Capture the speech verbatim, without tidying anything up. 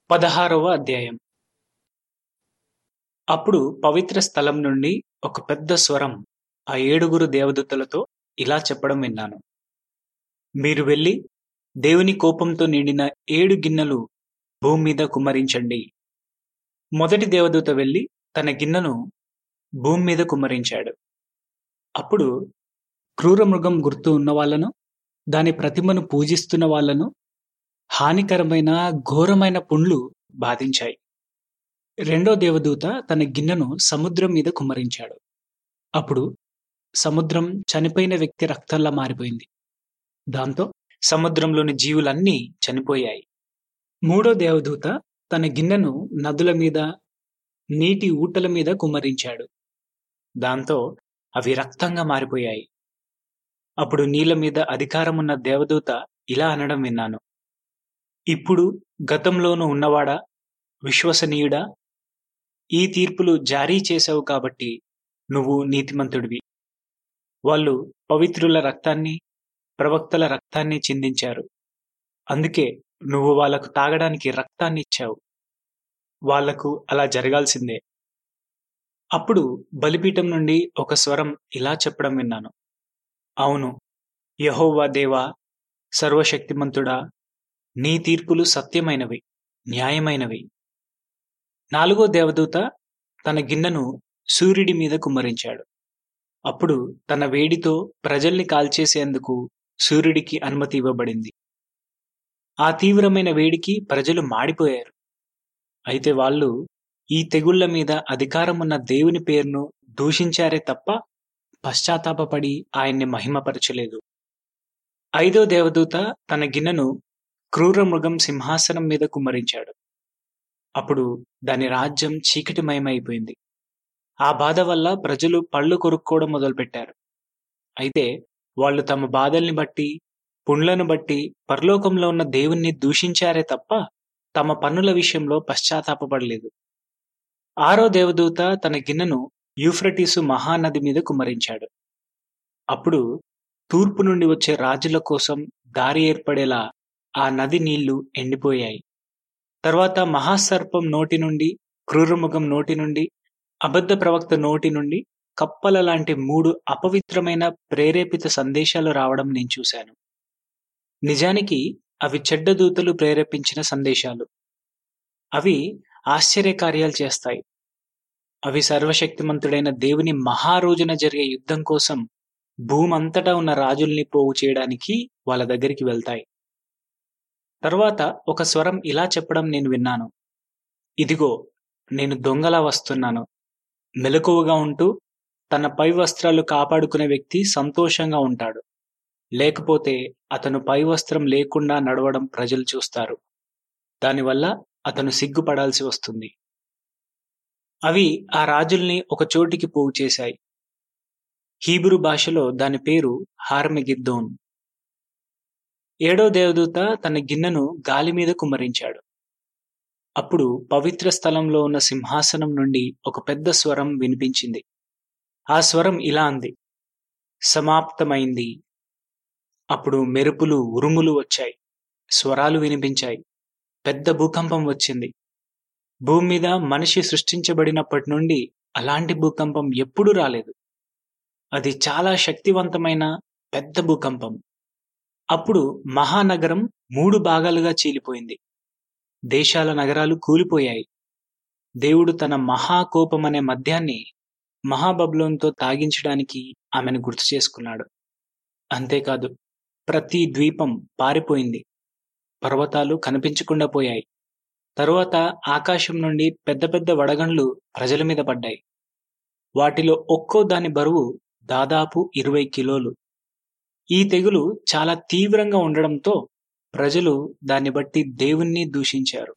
పదహారవ అధ్యాయం. అప్పుడు పవిత్ర స్థలం నుండి ఒక పెద్ద స్వరం ఆ ఏడుగురు దేవదూతలతో ఇలా చెప్పడం విన్నాను. మీరు వెళ్ళి దేవుని కోపంతో నిండిన ఏడు గిన్నెలు భూమి మీద కుమ్మరించండి. మొదటి దేవదూత వెళ్ళి తన గిన్నెను భూమి మీద కుమ్మరించాడు. అప్పుడు క్రూర మృగం గుర్తు ఉన్న వాళ్ళను, దాని ప్రతిమను పూజిస్తున్న వాళ్ళను హానికరమైన ఘోరమైన పుండ్లు బాధించాయి. రెండో దేవదూత తన గిన్నెను సముద్రం మీద కుమ్మరించాడు. అప్పుడు సముద్రం చనిపోయిన వ్యక్తి రక్తంలా మారిపోయింది. దాంతో సముద్రంలోని జీవులన్నీ చనిపోయాయి. మూడో దేవదూత తన గిన్నెను నదుల మీద, నీటి ఊటల మీద కుమ్మరించాడు. దాంతో అవి రక్తంగా మారిపోయాయి. అప్పుడు నీళ్ల మీద అధికారమున్న దేవదూత ఇలా అనడం విన్నాను. ఇప్పుడు గతంలోనూ ఉన్నవాడా, విశ్వసనీయుడా, ఈ తీర్పులు జారీ చేశావు కాబట్టి నువ్వు నీతిమంతుడివి. వాళ్ళు పవిత్రుల రక్తాన్ని, ప్రవక్తల రక్తాన్ని చిందించారు. అందుకే నువ్వు వాళ్లకు తాగడానికి రక్తాన్ని ఇచ్చావు. వాళ్లకు అలా జరగాల్సిందే. అప్పుడు బలిపీఠం నుండి ఒక స్వరం ఇలా చెప్పడం విన్నాను. అవును, యెహోవా దేవా, సర్వశక్తిమంతుడా, నీ తీర్పులు సత్యమైనవి, న్యాయమైనవి. నాలుగో దేవదూత తన గిన్నెను సూర్యుడి మీద కుమ్మరించాడు. అప్పుడు తన వేడితో ప్రజల్ని కాల్చేసేందుకు సూర్యుడికి అనుమతి ఇవ్వబడింది. ఆ తీవ్రమైన వేడికి ప్రజలు మాడిపోయారు. అయితే వాళ్ళు ఈ తెగుళ్ల మీద అధికారమున్న దేవుని పేరును దూషించారే తప్ప పశ్చాత్తాపపడి ఆయన్ని మహిమపరచలేదు. ఐదో దేవదూత తన గిన్నెను క్రూర మృగం సింహాసనం మీద కుమ్మరించాడు. అప్పుడు దాని రాజ్యం చీకటిమయమైపోయింది. ఆ బాధ వల్ల ప్రజలు పళ్ళు కొరుక్కోవడం మొదలుపెట్టారు. అయితే వాళ్ళు తమ బాధల్ని బట్టి, పుండ్లను బట్టి పరలోకంలో ఉన్న దేవుణ్ణి దూషించారే తప్ప తమ పన్నుల విషయంలో పశ్చాత్తాపపడలేదు. ఆరో దేవదూత తన గిన్నెను యూఫ్రటీసు మహానది మీద కుమ్మరించాడు. అప్పుడు తూర్పు నుండి వచ్చే రాజుల కోసం దారి ఏర్పడేలా ఆ నది నీళ్లు ఎండిపోయాయి. తర్వాత మహాసర్పం నోటి నుండి, క్రూరముఖం నోటి నుండి, అబద్ధ ప్రవక్త నోటి నుండి కప్పల లాంటి మూడు అపవిత్రమైన ప్రేరేపిత సందేశాలు రావడం నేను చూశాను. నిజానికి అవి చెడ్డ దూతలు ప్రేరేపించిన సందేశాలు. అవి ఆశ్చర్యకార్యాలు చేస్తాయి. అవి సర్వశక్తిమంతుడైన దేవుని మహారోజున జరిగే యుద్ధం కోసం భూమంతటా ఉన్న రాజుల్ని పోగు చేయడానికి వాళ్ళ దగ్గరికి వెళ్తాయి. తర్వాత ఒక స్వరం ఇలా చెప్పడం నేను విన్నాను. ఇదిగో, నేను దొంగలా వస్తున్నాను. మెలకువగా ఉంటూ తన పై వస్త్రాలు కాపాడుకునే వ్యక్తి సంతోషంగా ఉంటాడు. లేకపోతే అతను పై వస్త్రం లేకుండా నడవడం ప్రజలు చూస్తారు. దానివల్ల అతను సిగ్గుపడాల్సి వస్తుంది. అవి ఆ రాజుల్ని ఒక చోటికి పోగు చేశాయి. హీబ్రూ భాషలో దాని పేరు హార్మెగిద్దోన్. ఏడో దేవదూత తన గిన్నెను గాలి మీద కుమ్మరించాడు. అప్పుడు పవిత్ర స్థలంలో ఉన్న సింహాసనం నుండి ఒక పెద్ద స్వరం వినిపించింది. ఆ స్వరం ఇలా అంది, సమాప్తమైంది. అప్పుడు మెరుపులు, ఉరుములు వచ్చాయి. స్వరాలు వినిపించాయి. పెద్ద భూకంపం వచ్చింది. భూమి మీద మనిషి సృష్టించబడినప్పటి నుండి అలాంటి భూకంపం ఎప్పుడూ రాలేదు. అది చాలా శక్తివంతమైన పెద్ద భూకంపం. అప్పుడు మహానగరం మూడు భాగాలుగా చీలిపోయింది. దేశాల నగరాలు కూలిపోయాయి. దేవుడు తన మహాకోపమనే మద్యాన్ని మహాబబులోనుతో తాగించడానికి ఆమెను గుర్తు చేసుకున్నాడు. అంతేకాదు, ప్రతి ద్వీపం పారిపోయింది. పర్వతాలు కనిపించకుండా పోయాయి. తరువాత ఆకాశం నుండి పెద్ద పెద్ద వడగండ్లు ప్రజల మీద పడ్డాయి. వాటిలో ఒక్కో దాని బరువు దాదాపు ఇరవై కిలోలు. ఈ తెగులు చాలా తీవ్రంగా ఉండడంతో ప్రజలు దాన్ని బట్టి దేవుణ్ణి దూషించారు.